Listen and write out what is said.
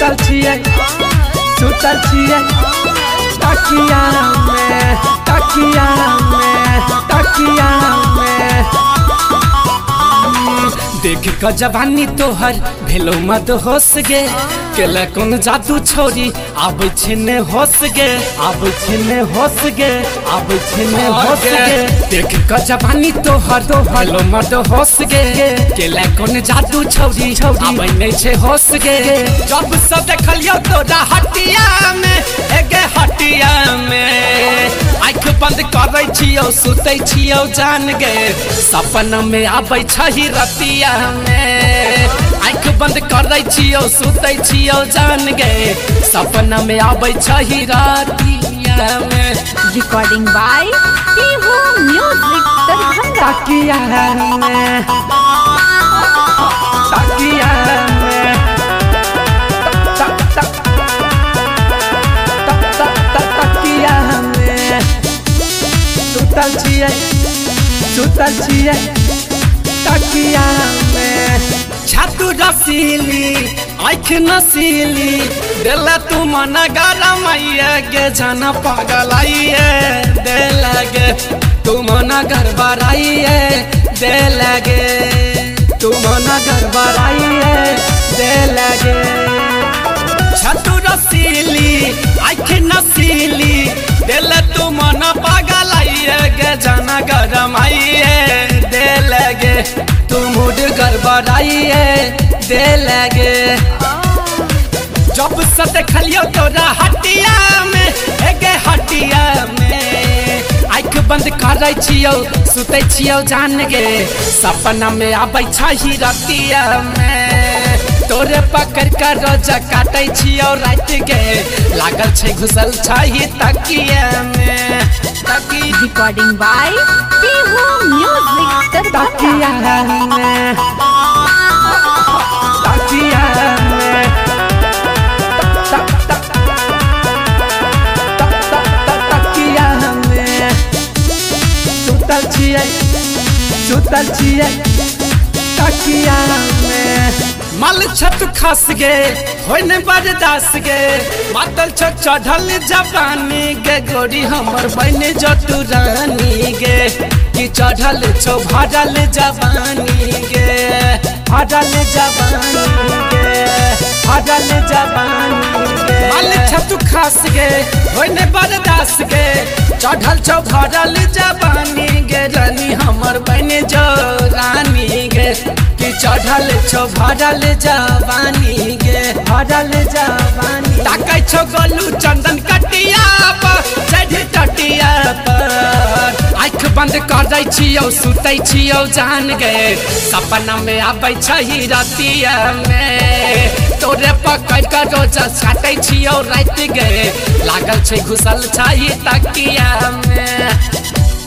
सुतल छियै तकिया में देख क जवानी तोहर भेलो मत होस गे केला कोन जादू छोरी आबै छिने होस गे देख क जवानी तोहर भेलो मत होस गे केला कोन जादू छोरी आबै नै छै होस गे जब से देखलियो तोरा हटिया में आँख बंद करै छियौ सुतै छियौ जान गे सपना में आबै छही रतिया में आँख बंद करै छियौ सुतै छियौ जान गे सपना में आबै छही रतिया में। Recording by Pihu music Darbhanga. तकिया में सुतल छियै तकिया में छातू रसीली आँख नसीली देला तू मन गरम गे जाना पागल दे लगे तू मन गड़बड़ाई दे लगे तू मन गड़बड़ाई दे लगे छातू रसीली आँख नसीली देला तू मन पागल गे जाना गरम दे लगे तू मूड गड़बड़ाई दे लगे जब से देखलियो तोरा हटिया में आँख बंद करै छियौ सुतै छियौ जान गे सपना में आबै छही रतिया में तोरे पकड़ कर रोजा काटै छियौ रात गे लागल छै घुसल छही तकिया में। रिकॉर्डिंग बाय पीहू म्यूजिक तकिया में सुतल छियै तकिया में मल छत खस गे होय ने बर्दाश्त गे मातल छ चढ़ल जवानी गे गोरी हमर बन जतु रानी गे कि चढ़ल छो भरल जवानी गे मल छत खस गे होय ने बर्दाश्त गे चढ़ल छो भरल जवानी गे रानी हमर बन जो रानी गे कि चढ़ल छो भरल जवानी गे ताकै छो गोलू चंदन कटिया पर चढ़ टटिया पर आँख बंद करै छियौ सुतै छियौ जान गे सपना में आबै छही रतिया में तोरे पकड़ कर रोजा काटै छियौ रात गे लागल छै घुसल छही तकिया में।